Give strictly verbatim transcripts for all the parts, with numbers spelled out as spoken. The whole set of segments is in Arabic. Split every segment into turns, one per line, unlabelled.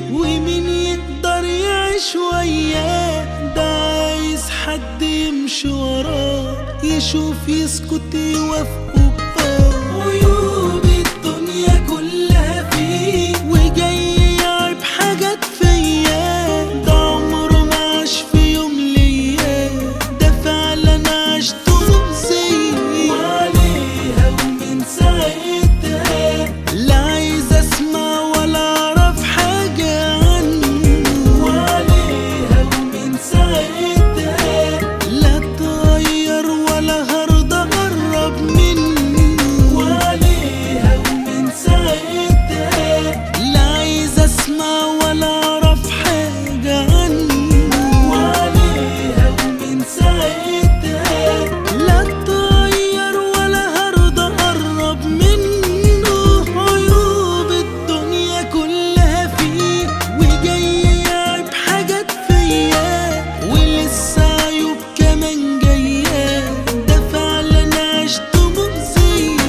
ومين يقدر يعيش وياه؟ ده عايز حد يمشي وراه، يشوف يسكت يوافقه بآه. عيوب الدنيا كلها فيه، وجاي يعيب حاجات فيا. ده عمره ما عاش في يوم ليا، ده فعلا عاش طول زيي. وعليها ومن ساعتها لا عايز اسمع ولا اعرف حاجة عنه. وعليها ومن ساعتها لا اتغير ولا هرضى اقرب منه. وعليها ومن ساعتها لا عايز اسمع ولا اعرف حاجة عنه. وعليها ومن ساعتها لا اتغير ولا هرضى اقرب منه. عيوب الدنيا كلها فيه، وجاي يعيب حاجات فيا، ولسه عيوب كمان جايه. ده فعلا عشت مؤذية.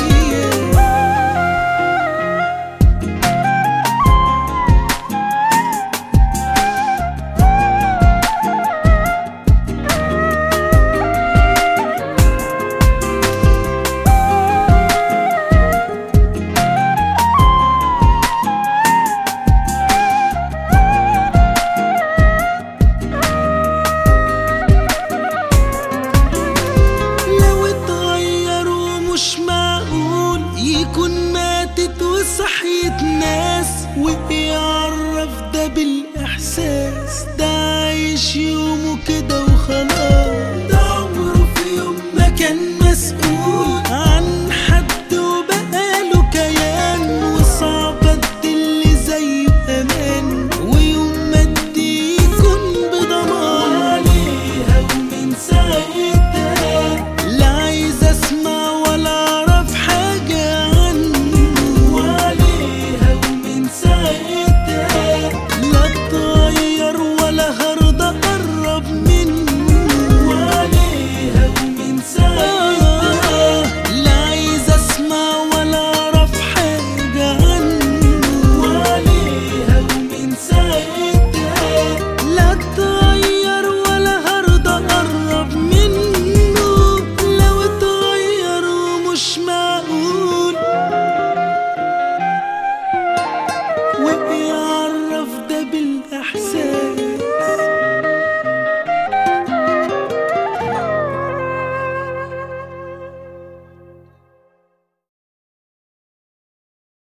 لو اتغير ومش معقول يكون ماتت وصحيت ناس، ويعرف ده بالإحساس. ده عايش يومه كده